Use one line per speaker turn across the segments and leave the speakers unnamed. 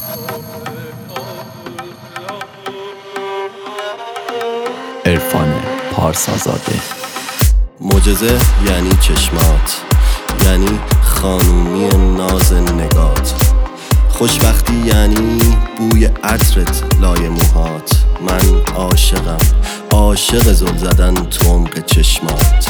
عرفان پارسازاده.
معجزه یعنی چشمات، یعنی خانومی ناز نگات. خوشبختی یعنی بوی عطرت لای موهات. من عاشقم، عاشق زل زدن تو عمق چشمات.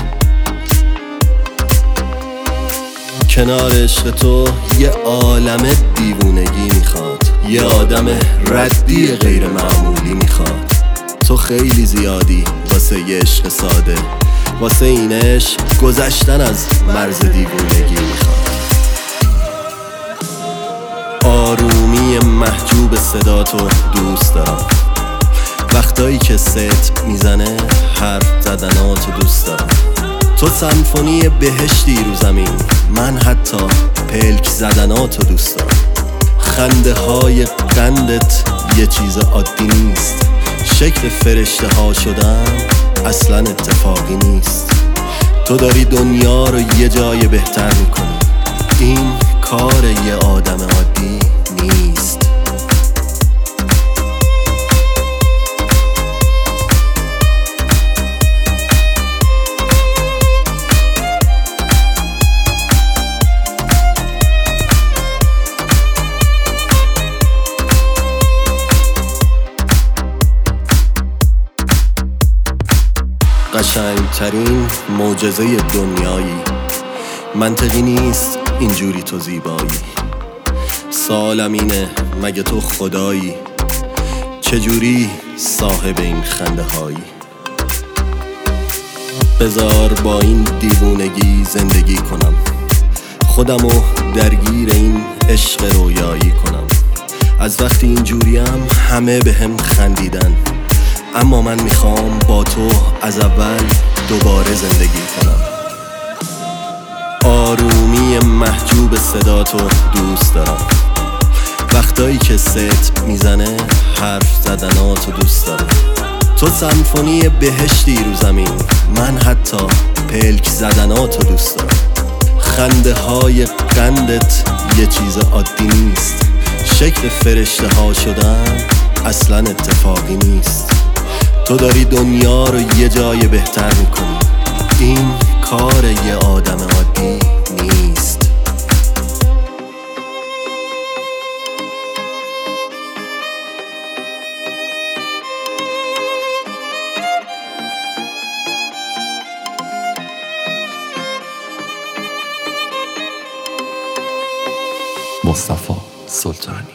کنار عشق تو یه عالم دیوونگی میخواد، یه آدم ردی غیر معمولی میخواد. تو خیلی زیادی واسه یه عشق ساده، واسه این عشق گذشتن از مرز دیوونگی میخواد. آرومی محجوب صداتو دوست دارم، وقتایی که ست میزنه حرف زدناتو دوست دارم. تو سمفونی بهشتی رو زمین، من حتی پلک زدناتو دوست دارم. خنده های قندت یه چیز عادی نیست، شکل فرشته ها شدن اصلا اتفاقی نیست. تو داری دنیا رو یه جای بهتر میکنی، این کار یه آدم عادی نیست. قشنگترین معجزه دنیایی، منطقی نیست اینجوری تو زیبایی. سوالم اینه مگه تو خدایی؟ چجوری صاحب این خنده هایی؟ بذار با این دیوونگی زندگی کنم، خودمو درگیر این عشق رویایی کنم. از وقتی اینجوریم همه بهم خندیدن، اما من میخوام با تو از اول دوباره زندگی کنم. آرومی محجوب صداتو دوست دارم، وقتایی که ست میزنه حرف زدناتو دوست دارم. تو سمفونی بهشتی رو زمین، من حتی پلک زدناتو دوست دارم. خنده های قندت یه چیز عادی نیست، شکل فرشته ها شدن اصلا اتفاقی نیست. تو داری دنیا رو یه جای بهتر میکنی، این کار یه آدم عادی نیست.
مصطفی سلطانی.